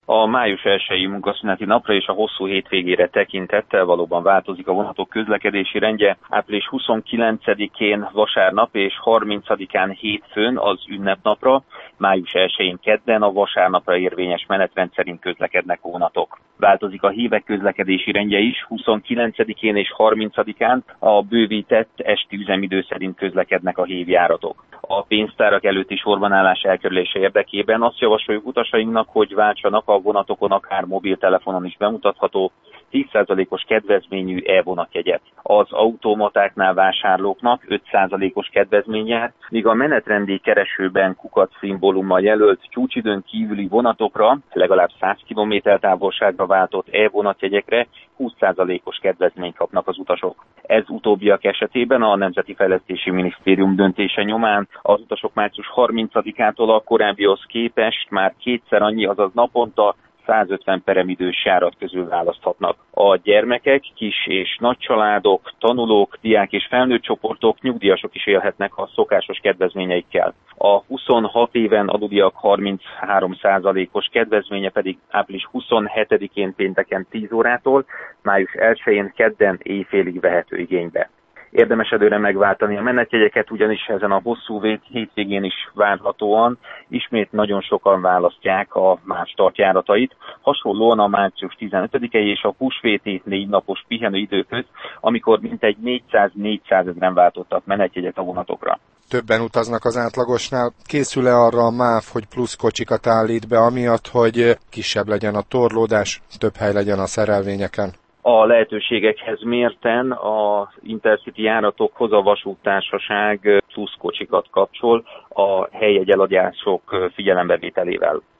A május 1-i munkaszüneti napra és a hosszú hétvégére tekintettel valóban változik a vonatok közlekedési rendje. Április 29-én vasárnap és 30-án hétfőn az ünnepnapra, május 1-én kedden a vasárnapra érvényes menetrend szerint közlekednek vonatok. Változik a hívek közlekedési rendje is, 29-én és 30-án a bővített esti üzemidő szerint közlekednek a hívjáratok. A pénztárak előtti sorbanállás elkerülése érdekében azt javasoljuk utasainknak, hogy váltsanak a vonatokon akár mobiltelefonon is bemutatható 10%-os kedvezményű e-vonatjegyet. Az automatáknál vásárlóknak 5%-os kedvezmény jár, míg a menetrendi keresőben kukac szimbólummal jelölt csúcsidőn kívüli vonatokra, legalább 100 km távolságra váltott e-vonatjegyekre 20%-os kedvezményt kapnak az utasok. Ez utóbbiak esetében a Nemzeti Fejlesztési Minisztérium döntése nyomán az utasok március 30-ától a korábbihoz képest már kétszer annyi, azaz naponta 150 peremidős járat közül választhatnak. A gyermekek, kis és nagy családok, tanulók, diák és felnőtt csoportok, nyugdíjasok is élhetnek a szokásos kedvezményeikkel. A 26 éven aluliak 33%-os kedvezménye pedig április 27-én pénteken 10 órától, május 1-én kedden éjfélig vehető igénybe. Érdemes előre megváltani a menetjegyeket, ugyanis ezen a hosszú hétvégén is várhatóan ismét nagyon sokan választják a más startjáratait, hasonlóan a március 15-i és a húsvéti 4 napos pihenőidőkhöz, amikor mintegy 400-400 ezeren váltottak menetjegyet a vonatokra. Többen utaznak az átlagosnál. Készül-e arra a MÁV, hogy plusz kocsikat állít be, amiatt, hogy kisebb legyen a torlódás, több hely legyen a szerelvényeken? A lehetőségekhez mérten az Intercity járatokhoz a vasúttársaság plusz kocsikat kapcsol a helyjegyeladások figyelembevételével.